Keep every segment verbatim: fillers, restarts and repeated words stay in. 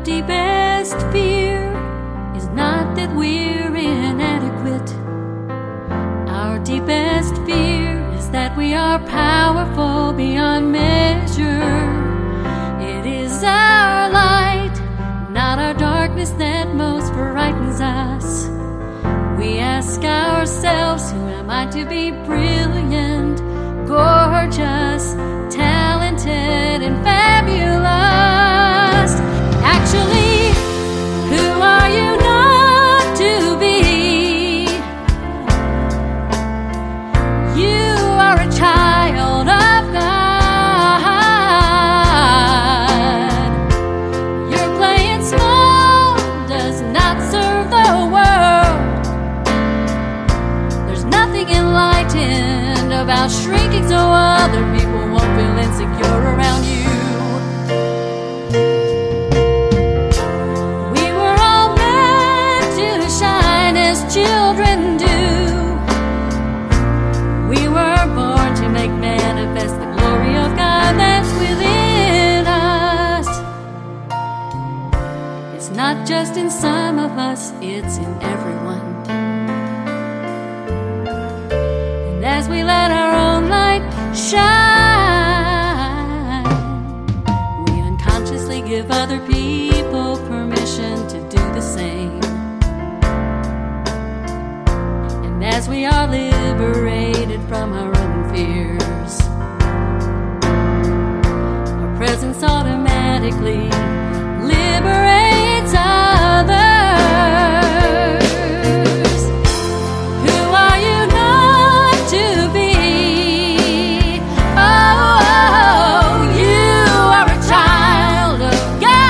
deepest fear is not that we're inadequate. Our deepest fear is that we are powerful beyond measure. It is our light, not our darkness, that most frightens us. We ask ourselves, who am I to be brilliant, gorgeous, talented, and fabulous? Actually, who are you not to be? You are a child of God. Your playing small does not serve the world. There's nothing enlightened about shrinking so other people won't feel insecure around you. We were all meant to shine as children do. We were born to make manifest the glory of God that's within us. It's not just in some of us, it's in everyone. And as we let our own light shine, we unconsciously give other people permission to do the same. And as we are liberated from our own fears, our presence automatically liberates others. Who are you not to be? Oh, you are a child of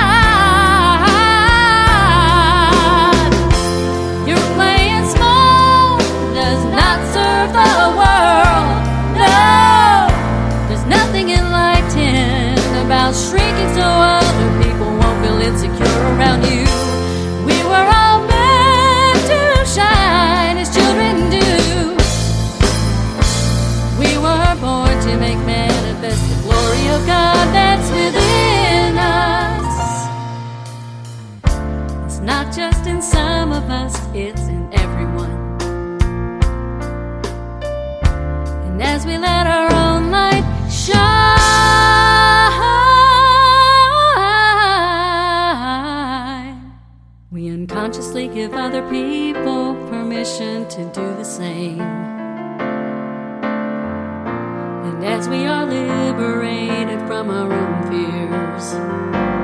God. Your playing small does not serve the world. No, there's nothing enlightened about shrinking so other people won't feel insecure around you. We were all meant to shine as children do. We were born to make manifest the glory of God that's within us. It's not just in some of us, it's in everyone. And as we let our own light shine, we unconsciously give other people permission to do the same. And as we are liberated from our own fears,